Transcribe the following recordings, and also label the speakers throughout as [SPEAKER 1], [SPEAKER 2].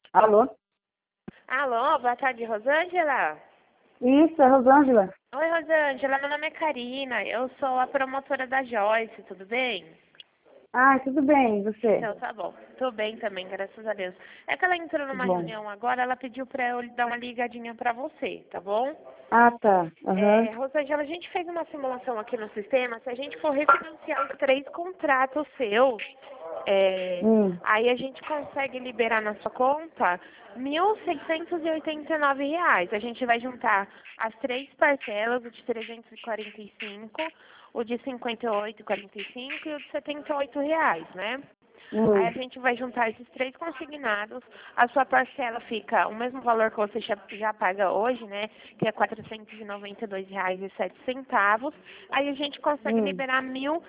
[SPEAKER 1] Alô?
[SPEAKER 2] Alô, boa tarde, Rosângela.
[SPEAKER 1] Isso, é Rosângela.
[SPEAKER 2] Oi, Rosângela, meu nome é Karina, eu sou a promotora da Joyce, tudo bem?
[SPEAKER 1] Ah, tudo bem, e você?
[SPEAKER 2] Então, tá bom. Tô bem também, graças a Deus. É que ela entrou
[SPEAKER 1] Que
[SPEAKER 2] numa
[SPEAKER 1] bom.
[SPEAKER 2] reunião agora, ela pediu pra eu dar uma ligadinha pra você, tá bom?
[SPEAKER 1] Ah, tá. Aham.
[SPEAKER 2] Rosângela, a gente fez uma simulação aqui no sistema, se a gente for refinanciar os 3 contratos seus,
[SPEAKER 1] Hum.
[SPEAKER 2] aí a gente consegue liberar na sua conta R$ 1.689. A gente vai juntar as 3 parcelas, o de 345, o de 58,45 e o de R$ 78, né? Aí a
[SPEAKER 1] Hum.
[SPEAKER 2] gente vai juntar esses 3 consignados, a sua parcela fica o mesmo valor que você já paga hoje, né? Que é R$ 492,07. Aí a gente consegue
[SPEAKER 1] Hum.
[SPEAKER 2] liberar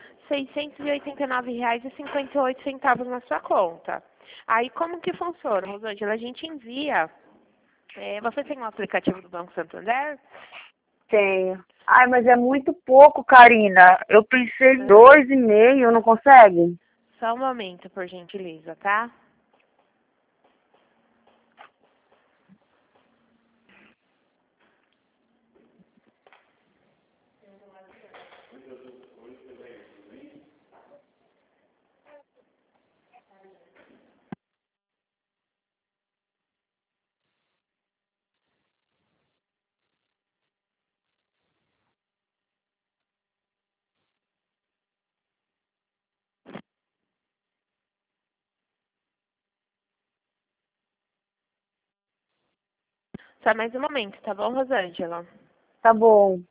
[SPEAKER 2] R$ 1.689,58 na sua conta. Aí como que funciona, Rosângela? A gente envia. Você tem um aplicativo do Banco Santander?
[SPEAKER 1] Tenho. Ai, mas é muito pouco, Karina. Eu pensei em
[SPEAKER 2] Aham.
[SPEAKER 1] 2,5, não consegue?
[SPEAKER 2] Só um momento, por gentileza, tá? Só mais um momento, tá bom, Rosângela?
[SPEAKER 1] Tá bom.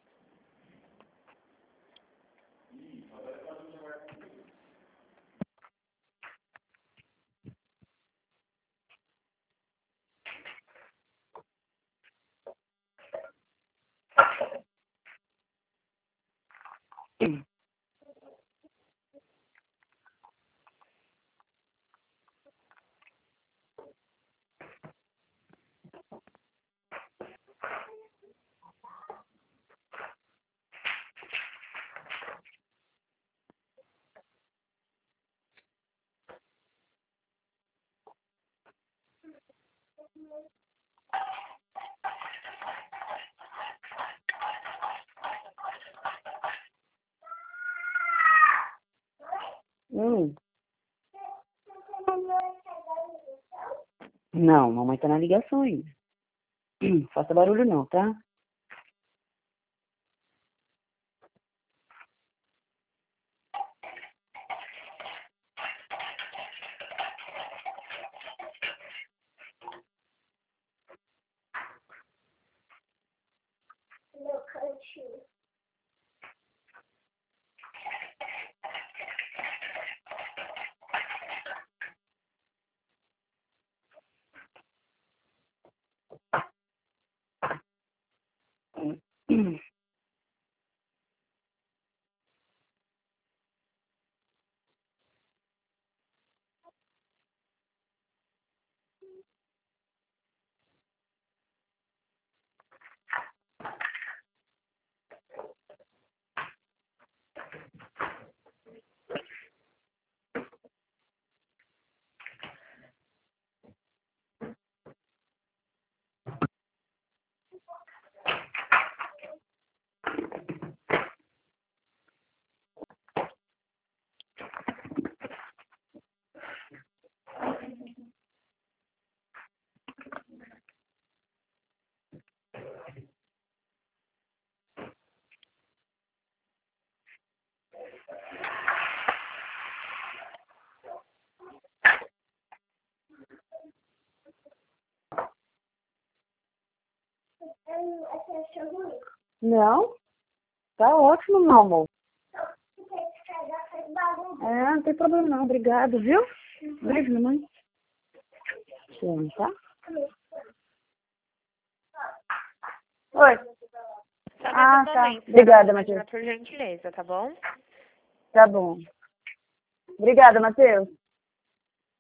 [SPEAKER 1] Hum. Não, mamãe tá na ligação ainda. Faça barulho não, tá? Não, tá ótimo, meu amor. É, não tem problema não, obrigado, viu? Beijo, mamãe. Te amo, tá? Oi.
[SPEAKER 2] Só mais um
[SPEAKER 1] Ah, tá.
[SPEAKER 2] momento, dona
[SPEAKER 1] Obrigada, Matheus.
[SPEAKER 2] Rosângela, por gentileza, tá bom?
[SPEAKER 1] Tá bom. Obrigada, Matheus.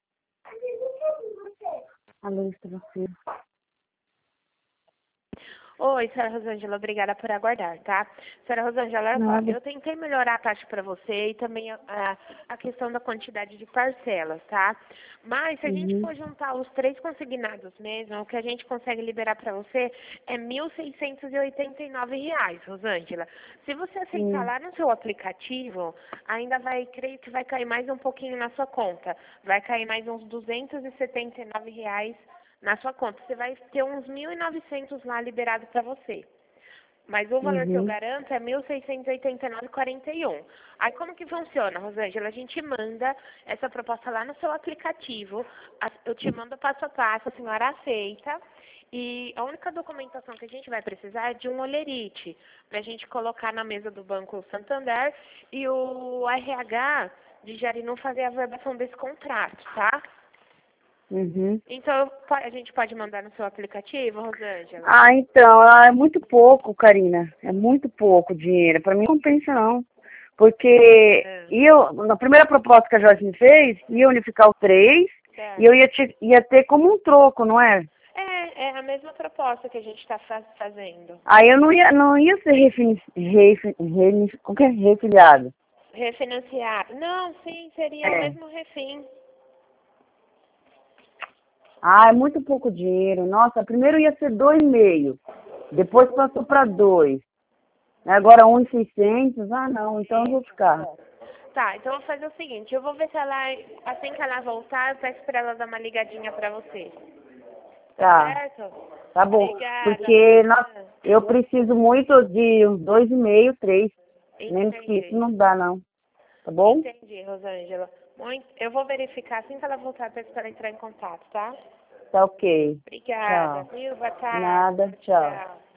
[SPEAKER 1] A luz pra você.
[SPEAKER 2] Oi, senhora Rosângela, obrigada por aguardar, tá? Senhora Rosângela, olha só,
[SPEAKER 1] Nada.
[SPEAKER 2] eu tentei melhorar a taxa para você e também a questão da quantidade de parcelas, tá? Mas se a gente
[SPEAKER 1] Uhum.
[SPEAKER 2] for juntar os três consignados mesmo, o que a gente consegue liberar para você é R$ 1.689, Rosângela. Se você aceitar
[SPEAKER 1] Sim.
[SPEAKER 2] lá no seu aplicativo, ainda vai, creio que vai cair mais um pouquinho na sua conta. Vai cair mais uns R$ 279 na sua conta. Você vai ter uns 1.900 lá liberado para você. Mas o valor que eu
[SPEAKER 1] Uhum.
[SPEAKER 2] garanto é 1.689,41. Aí como que funciona, Rosângela? A gente manda essa proposta lá no seu aplicativo. Eu te mando passo a passo, a senhora aceita. E a única documentação que a gente vai precisar é de um olerite, para a gente colocar na mesa do Banco Santander e o RH de Jarinu fazer a verbação desse contrato, tá?
[SPEAKER 1] Uhum.
[SPEAKER 2] Então, a gente pode mandar no seu aplicativo, Rosângela?
[SPEAKER 1] Ah, então, é muito pouco, Karina. É muito pouco dinheiro. Para mim não compensa, não. Porque
[SPEAKER 2] É.
[SPEAKER 1] na primeira proposta que a Joyce me fez, ia unificar os três e eu
[SPEAKER 2] Certo.
[SPEAKER 1] ia ter como um troco, não é?
[SPEAKER 2] É a mesma proposta que a gente está fazendo.
[SPEAKER 1] Aí eu não ia ser como que é? Refiliado.
[SPEAKER 2] Refinanciar. Não, sim, seria o
[SPEAKER 1] É.
[SPEAKER 2] mesmo refim.
[SPEAKER 1] Ah, é muito pouco dinheiro. Nossa, primeiro ia ser 2,5. Depois passou para 2. Agora 1,600. Ah, não, então eu vou ficar.
[SPEAKER 2] Tá, então eu vou fazer o seguinte, eu vou ver se ela, assim que ela voltar, eu peço pra ela dar uma ligadinha pra você. Tá
[SPEAKER 1] Tá,
[SPEAKER 2] certo?
[SPEAKER 1] tá bom.
[SPEAKER 2] Obrigada.
[SPEAKER 1] Porque eu preciso muito de uns 2,5, 3. Menos que isso
[SPEAKER 2] Entendi.
[SPEAKER 1] não dá, não. Tá bom?
[SPEAKER 2] Entendi, Rosângela. Eu vou verificar assim que ela voltar, eu peço pra ela entrar em contato, tá?
[SPEAKER 1] Tá ok.
[SPEAKER 2] Obrigada,
[SPEAKER 1] Tchau.
[SPEAKER 2] viu? Boa tarde.
[SPEAKER 1] Nada, tchau.
[SPEAKER 2] Tchau.